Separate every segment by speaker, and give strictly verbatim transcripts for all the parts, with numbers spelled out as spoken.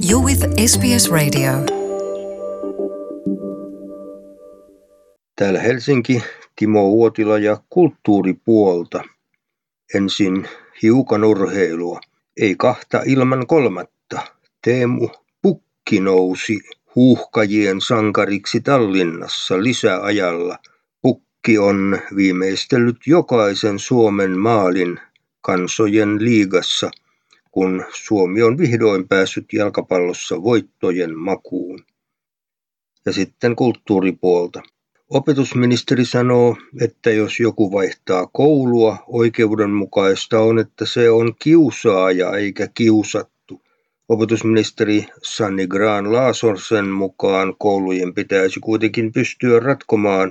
Speaker 1: You're with S B S Radio.
Speaker 2: Täällä Helsinki, Timo Uotila ja kulttuuripuolta. Ensin hiukan urheilua. Ei kahta ilman kolmatta. Teemu Pukki nousi huuhkajien sankariksi Tallinnassa lisäajalla. Pukki on viimeistellyt jokaisen Suomen maalin kansojen liigassa, kun Suomi on vihdoin päässyt jalkapallossa voittojen makuun. Ja sitten kulttuuripuolta. Opetusministeri sanoo, että jos joku vaihtaa koulua, oikeudenmukaista on, että se on kiusaaja eikä kiusattu. Opetusministeri Sanni Grahn-Laasosen mukaan koulujen pitäisi kuitenkin pystyä ratkomaan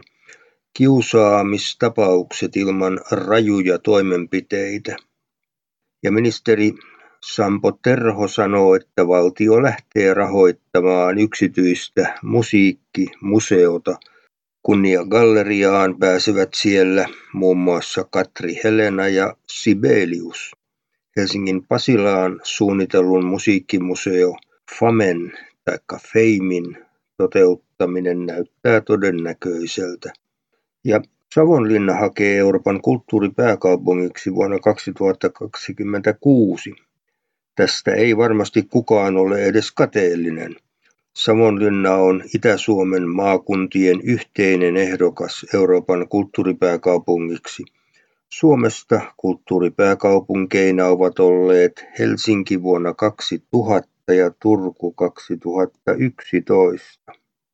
Speaker 2: kiusaamistapaukset ilman rajuja toimenpiteitä. Ja ministeri Sampo Terho sanoo, että valtio lähtee rahoittamaan yksityistä musiikkimuseota. Kunniagalleriaan pääsevät siellä muun muassa Katri Helena ja Sibelius. Helsingin Pasilaan suunnitellun musiikkimuseo Famen tai Feimin toteuttaminen näyttää todennäköiseltä. Ja Savonlinna hakee Euroopan kulttuuripääkaupungiksi vuonna kaksituhattakaksikymmentäkuusi. Tästä ei varmasti kukaan ole edes kateellinen. Savonlinna on Itä-Suomen maakuntien yhteinen ehdokas Euroopan kulttuuripääkaupungiksi. Suomesta kulttuuripääkaupunkeina ovat olleet Helsinki vuonna kaksituhatta ja Turku kaksituhattayksitoista.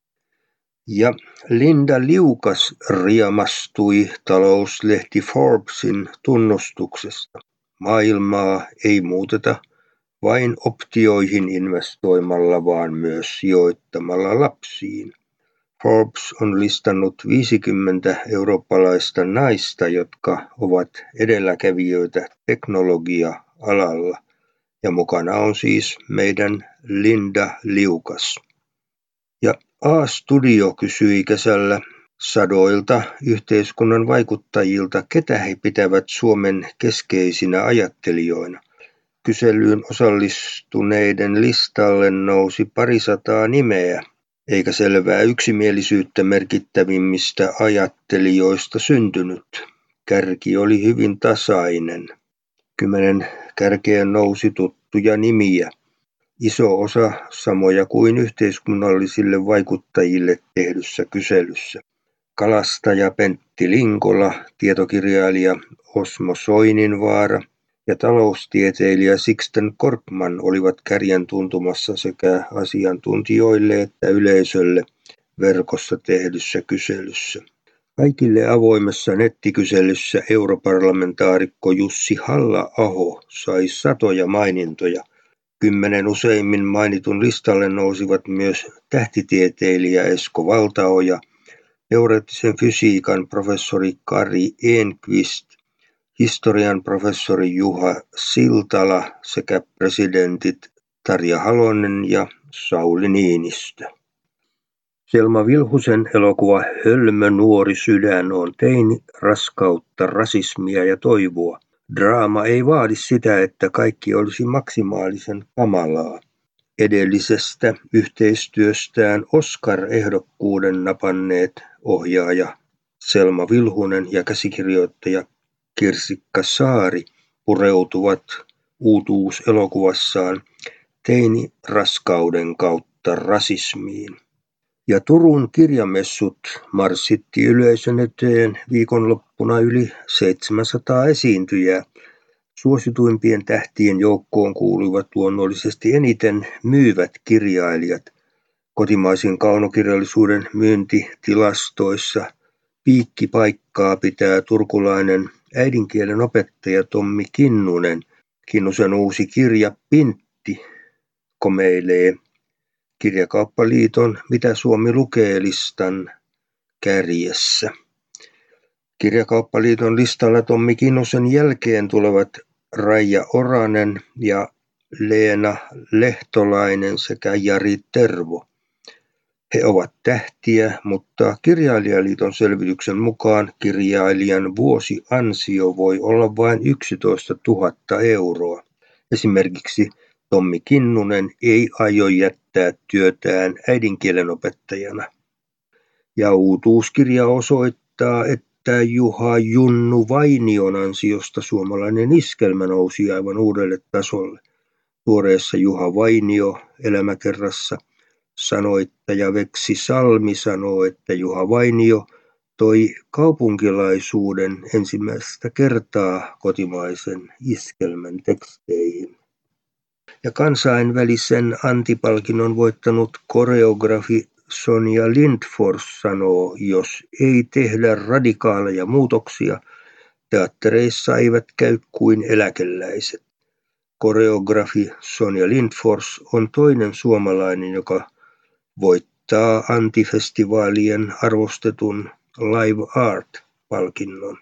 Speaker 2: Ja Linda Liukas riemastui talouslehti Forbesin tunnustuksesta. Maailmaa ei muuteta vain optioihin investoimalla, vaan myös sijoittamalla lapsiin. Forbes on listannut viisikymmentä eurooppalaista naista, jotka ovat edelläkävijöitä teknologia-alalla. Ja mukana on siis meidän Linda Liukas. Ja A-studio kysyi kesällä sadoilta yhteiskunnan vaikuttajilta, ketä he pitävät Suomen keskeisinä ajattelijoina. Kyselyyn osallistuneiden listalle nousi parisataa nimeä, eikä selvää yksimielisyyttä merkittävimmistä ajattelijoista syntynyt. Kärki oli hyvin tasainen. Kymmenen kärkeen nousi tuttuja nimiä. Iso osa samoja kuin yhteiskunnallisille vaikuttajille tehdyssä kyselyssä. Kalastaja Pentti Linkola, tietokirjailija Osmo Soininvaara ja taloustieteilijä Sixten Korkman olivat kärjen tuntumassa sekä asiantuntijoille että yleisölle verkossa tehdyssä kyselyssä. Kaikille avoimessa nettikyselyssä europarlamentaarikko Jussi Halla-aho sai satoja mainintoja. Kymmenen useimmin mainitun listalle nousivat myös tähtitieteilijä Esko Valtaoja, teoreettisen fysiikan professori Kari Enqvist, historian professori Juha Siltala sekä presidentit Tarja Halonen ja Sauli Niinistö. Selma Vilhusen elokuva Hölmö nuori sydän on teini-raskautta, rasismia ja toivoa. Draama ei vaadi sitä, että kaikki olisi maksimaalisen kamalaa. Edellisestä yhteistyöstään Oscar-ehdokkuuden napanneet ohjaaja Selma Vilhunen ja käsikirjoittaja Kirsikka Saari pureutuvat uutuuselokuvassaan teini-raskauden kautta rasismiin. Ja Turun kirjamessut marssitti yleisön eteen viikonloppuna yli seitsemänsataa esiintyjää. Suosituimpien tähtien joukkoon kuuluivat luonnollisesti eniten myyvät kirjailijat. Kotimaisen kaunokirjallisuuden myyntitilastoissa piikkipaikkaa pitää turkulainen äidinkielen opettaja Tommi Kinnunen. Kinnusen uusi kirja Pintti komeilee Kirjakauppaliiton Mitä Suomi lukee -listan kärjessä. Kirjakauppaliiton listalla Tommi Kinnusen jälkeen tulevat Raija Oranen ja Leena Lehtolainen sekä Jari Tervo. He ovat tähtiä, mutta Kirjailijaliiton selvityksen mukaan kirjailijan vuosiansio voi olla vain yksitoista tuhatta euroa. Esimerkiksi Tommi Kinnunen ei aio jättää työtään äidinkielen opettajana. Ja uutuuskirja osoittaa, että Juha Junnu Vainion ansiosta suomalainen iskelmä nousi aivan uudelle tasolle. Tuoreessa Juha Vainio elämäkerrassa sanoittaja Veksi Salmi sanoo, että Juha Vainio toi kaupunkilaisuuden ensimmäistä kertaa kotimaisen iskelmän teksteihin. Ja kansainvälisen Antti-palkinnon voittanut koreografi Sonja Lindfors sanoo, jos ei tehdä radikaaleja muutoksia, teattereissa eivät käy kuin eläkeläiset. Koreografi Sonja Lindfors on toinen suomalainen, joka voittaa Antti-festivaalien arvostetun Live Art-palkinnon.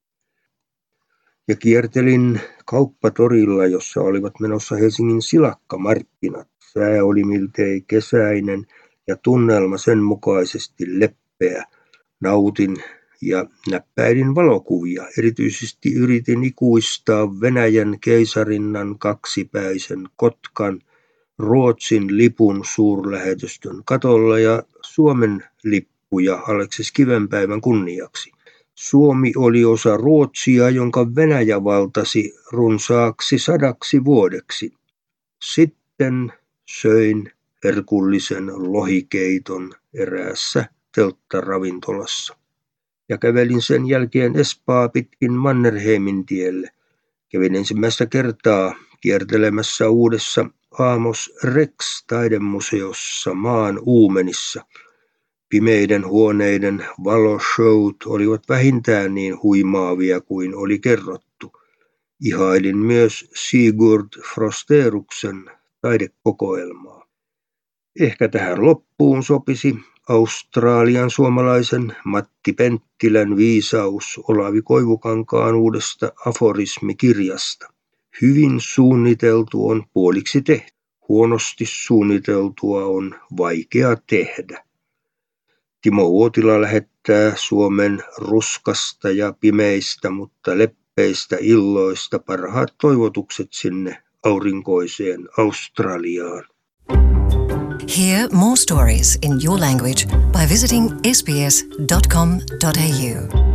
Speaker 2: Ja kiertelin kauppatorilla, jossa olivat menossa Helsingin silakkamarkkinat. Sää oli miltei kesäinen ja tunnelma sen mukaisesti leppeä. Nautin ja näppäilin valokuvia. Erityisesti yritin ikuistaa Venäjän keisarinnan kaksipäisen kotkan, Ruotsin lipun suurlähetystön katolla ja Suomen lippuja Aleksis Kivenpäivän kunniaksi. Suomi oli osa Ruotsia, jonka Venäjä valtasi runsaaksi sadaksi vuodeksi. Sitten söin herkullisen lohikeiton eräässä telttaravintolassa. Ja kävelin sen jälkeen Espaa pitkin Mannerheimin tielle. Kävin ensimmäistä kertaa kiertelemässä uudessa Amos Rex-taidemuseossa maan uumenissa. Pimeiden huoneiden valoshowt olivat vähintään niin huimaavia kuin oli kerrottu. Ihailin myös Sigurd Frosteruksen taidekokoelmaa. Ehkä tähän loppuun sopisi Australian suomalaisen Matti Penttilän viisaus Olavi Koivukankaan uudesta aforismikirjasta. Hyvin suunniteltu on puoliksi tehty. Huonosti suunniteltua on vaikea tehdä. Timo Uotila lähettää Suomen ruskasta ja pimeistä, mutta leppeistä illoista parhaat toivotukset sinne aurinkoiseen Australiaan.
Speaker 1: Hear more stories in your language by visiting s b s dot com dot a u.